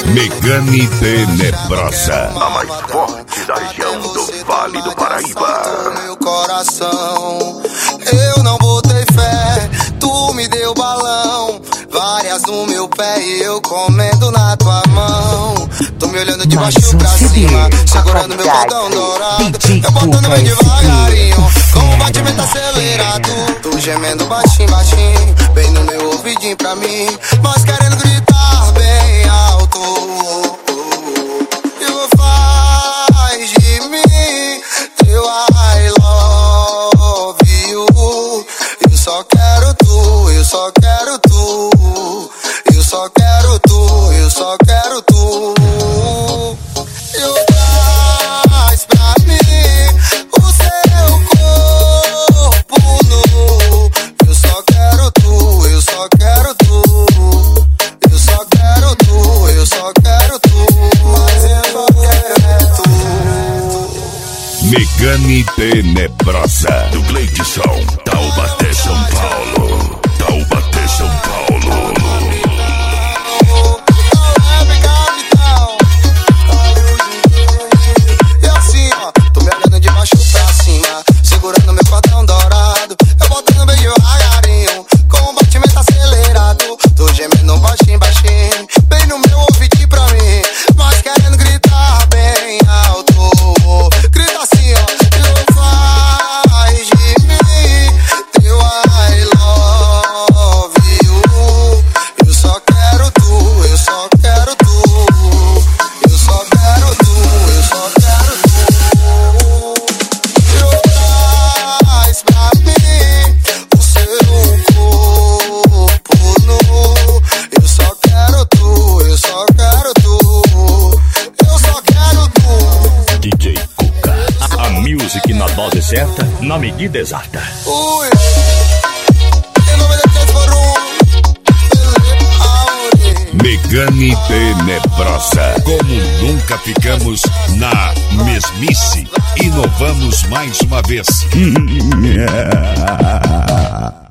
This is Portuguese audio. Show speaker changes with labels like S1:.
S1: Megane Tenebrosa,
S2: a mais forte da região do Vale do Paraíba.
S3: Meu coração, eu não botei fé, tu me deu balão, várias no meu pé e eu comendo na tua mão. Tô me olhando de baixo pra cima, segurando meu cordão dourado, eu botando bem devagarinho, com o batimento acelerado. Tô gemendo baixinho, baixinho, bem no meu ouvidinho pra mim, mas querendo gritar bem alto. E faz de mim teu I love you. Eu só quero tu, eu só quero tu, eu só quero tu, eu só quero tu. Eu faz pra mim o seu corpo nu. Eu só quero tu, eu só quero tu, eu só quero tu, eu só quero tu, mas eu só quero tu.
S1: Megane Tenebrosa,
S2: Do Gleidson, Taubaté, São Paulo. Taubaté, São Paulo.
S3: E assim, ó, tô me olhando de baixo pra cima, segurando meu cordão dourado, eu botando bem devagarinho, com o batimento acelerado. Tô gemendo baixinho, baixinho, bem no meu ouvidinho pra mim, mas querendo gritar bem alto. Grita assim, ó, eu faz de mim teu I love you. Eu só quero tu, eu só quero tu, eu só quero tu, eu só quero tu. Eu faz pra mim o seu corpo nu. Eu só quero tu, eu só quero tu, eu só quero tu.
S2: DJ Cuca, a music na dose certa, na medida exata.
S3: Ui, em nome de 3 por 1,
S1: Megane Tenebrosa. Como nunca ficamos na mesmice, inovamos mais uma vez.